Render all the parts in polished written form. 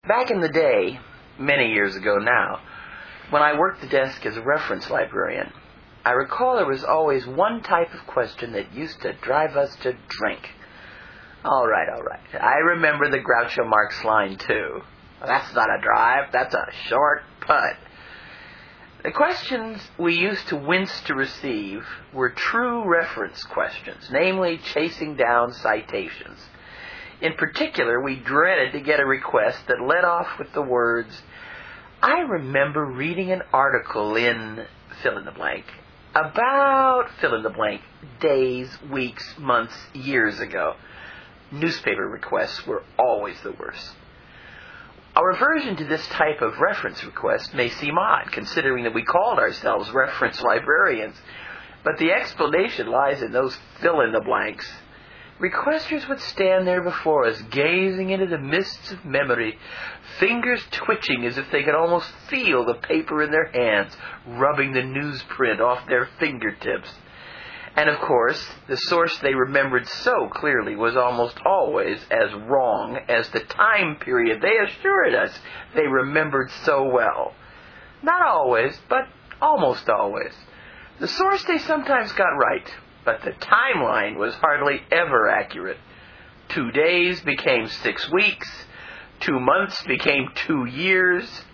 Back in the day, many years ago now, when I worked the desk as a reference librarian, I recall there was always one type of question that used to drive us to drink. All right. I remember the Groucho Marx line, too. That's not a drive, that's a short putt. The questions we used to wince to receive were true reference questions, namely chasing down citations. In particular, we dreaded to get a request that led off with the words, "I remember reading an article in fill-in-the-blank about fill-in-the-blank days, weeks, months, years ago." Newspaper requests were always the worst. Our aversion to this type of reference request may seem odd, considering that we called ourselves reference librarians, but the explanation lies in those fill-in-the-blanks. Requesters would stand there before us, gazing into the mists of memory, fingers twitching as if they could almost feel the paper in their hands, rubbing the newsprint off their fingertips. And of course, the source they remembered so clearly was almost always as wrong as the time period they assured us they remembered so well. Not always, but almost always. The source they sometimes got right, but the timeline was hardly ever accurate. 2 days became 6 weeks. 2 months became 2 years.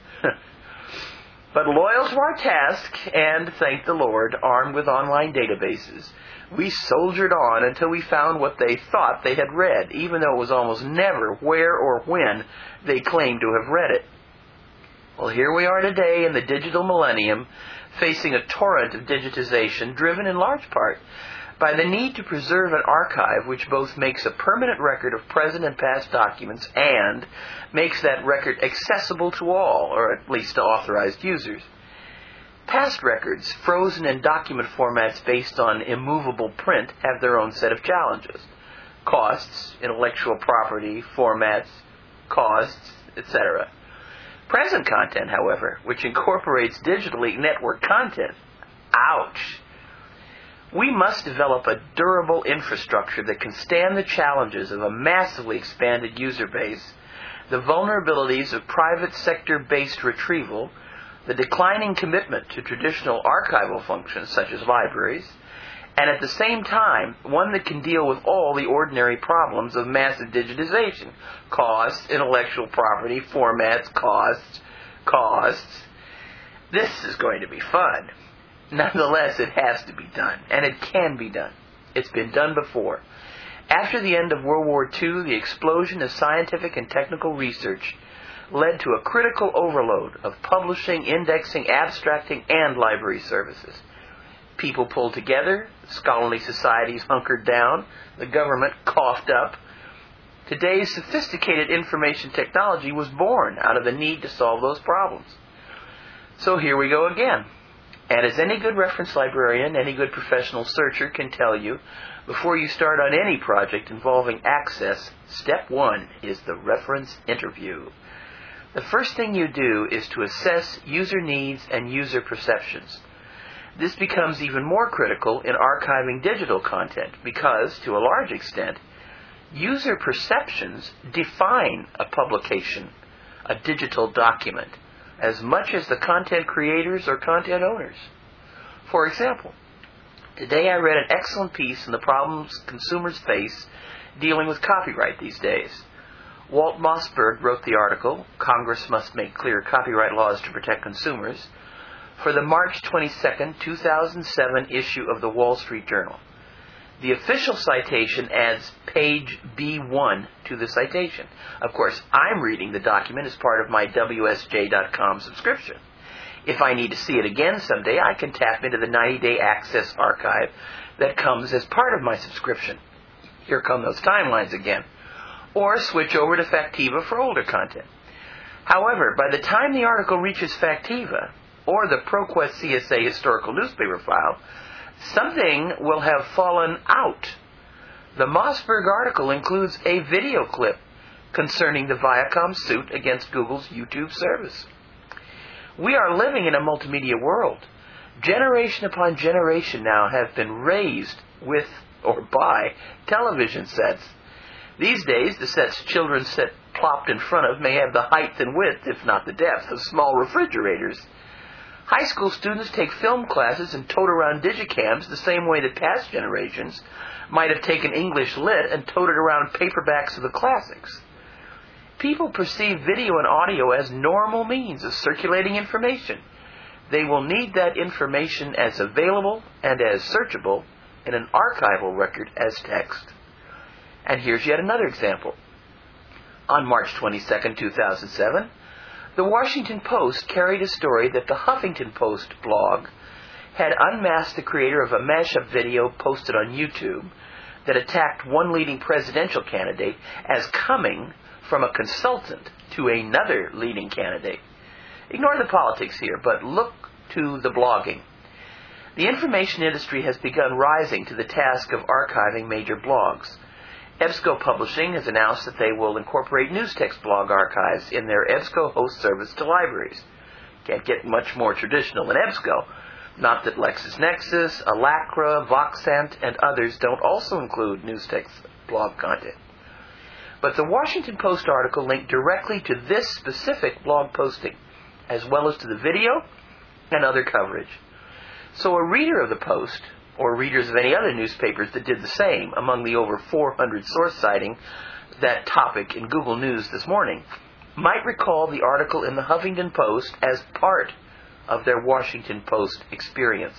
But loyal to our task, and thank the Lord, armed with online databases, we soldiered on until we found what they thought they had read, even though it was almost never where or when they claimed to have read it. Well, here we are today in the digital millennium, facing a torrent of digitization driven in large part by the need to preserve an archive which both makes a permanent record of present and past documents and makes that record accessible to all, or at least to authorized users. Past records, frozen in document formats based on immovable print, have their own set of challenges. Costs, intellectual property, formats, costs, etc. Present content, however, which incorporates digitally networked content, ouch! We must develop a durable infrastructure that can stand the challenges of a massively expanded user base, the vulnerabilities of private sector-based retrieval, the declining commitment to traditional archival functions such as libraries, and at the same time, one that can deal with all the ordinary problems of massive digitization. Costs, intellectual property, formats, costs. This is going to be fun. Nonetheless, it has to be done, and it can be done. It's been done before. After the end of World War II, the explosion of scientific and technical research led to a critical overload of publishing, indexing, abstracting, and library services. People pulled together, scholarly societies hunkered down, the government coughed up. Today's sophisticated information technology was born out of the need to solve those problems. So here we go again. And as any good reference librarian, any good professional searcher can tell you, before you start on any project involving access, step 1 is the reference interview. The first thing you do is to assess user needs and user perceptions. This becomes even more critical in archiving digital content because, to a large extent, user perceptions define a publication, a digital document, as much as the content creators or content owners. For example, today I read an excellent piece on the problems consumers face dealing with copyright these days. Walt Mossberg wrote the article, "Congress Must Make Clear Copyright Laws to Protect Consumers," for the March 22, 2007 issue of the Wall Street Journal. The official citation adds page B1 to the citation. Of course, I'm reading the document as part of my WSJ.com subscription. If I need to see it again someday, I can tap into the 90-day access archive that comes as part of my subscription. Here come those timelines again. Or switch over to Factiva for older content. However, by the time the article reaches Factiva, or the ProQuest CSA historical newspaper file, something will have fallen out. The Mossberg article includes a video clip concerning the Viacom suit against Google's YouTube service. We are living in a multimedia world. Generation upon generation now have been raised with or by television sets. These days, the sets children sit plopped in front of may have the height and width, if not the depth, of small refrigerators. High school students take film classes and tote around digicams the same way that past generations might have taken English Lit and toted around paperbacks of the classics. People perceive video and audio as normal means of circulating information. They will need that information as available and as searchable in an archival record as text. And here's yet another example. On March 22, 2007, the Washington Post carried a story that the Huffington Post blog had unmasked the creator of a mashup video posted on YouTube that attacked one leading presidential candidate as coming from a consultant to another leading candidate. Ignore the politics here, but look to the blogging. The information industry has begun rising to the task of archiving major blogs. EBSCO Publishing has announced that they will incorporate Newstext blog archives in their EBSCO host service to libraries. Can't get much more traditional than EBSCO. Not that LexisNexis, Alacra, Voxant, and others don't also include Newstext blog content. But the Washington Post article linked directly to this specific blog posting, as well as to the video and other coverage. So a reader of the Post, or readers of any other newspapers that did the same, among the over 400 source citing that topic in Google News this morning, might recall the article in the Huffington Post as part of their Washington Post experience.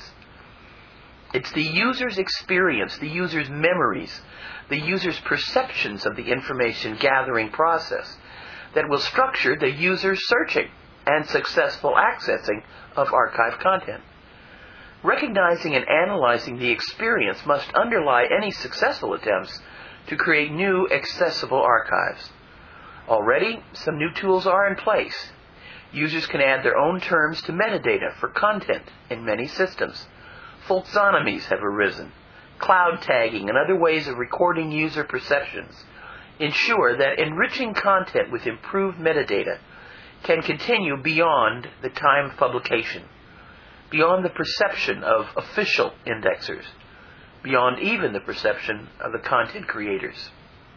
It's the user's experience, the user's memories, the user's perceptions of the information gathering process that will structure the user's searching and successful accessing of archive content. Recognizing and analyzing the experience must underlie any successful attempts to create new accessible archives. Already, some new tools are in place. Users can add their own terms to metadata for content in many systems. Folksonomies have arisen. Cloud tagging and other ways of recording user perceptions ensure that enriching content with improved metadata can continue beyond the time of publication, beyond the perception of official indexers, beyond even the perception of the content creators.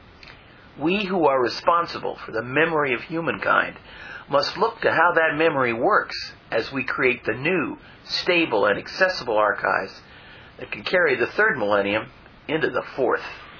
We who are responsible for the memory of humankind must look to how that memory works as we create the new, stable, and accessible archives that can carry the third millennium into the fourth.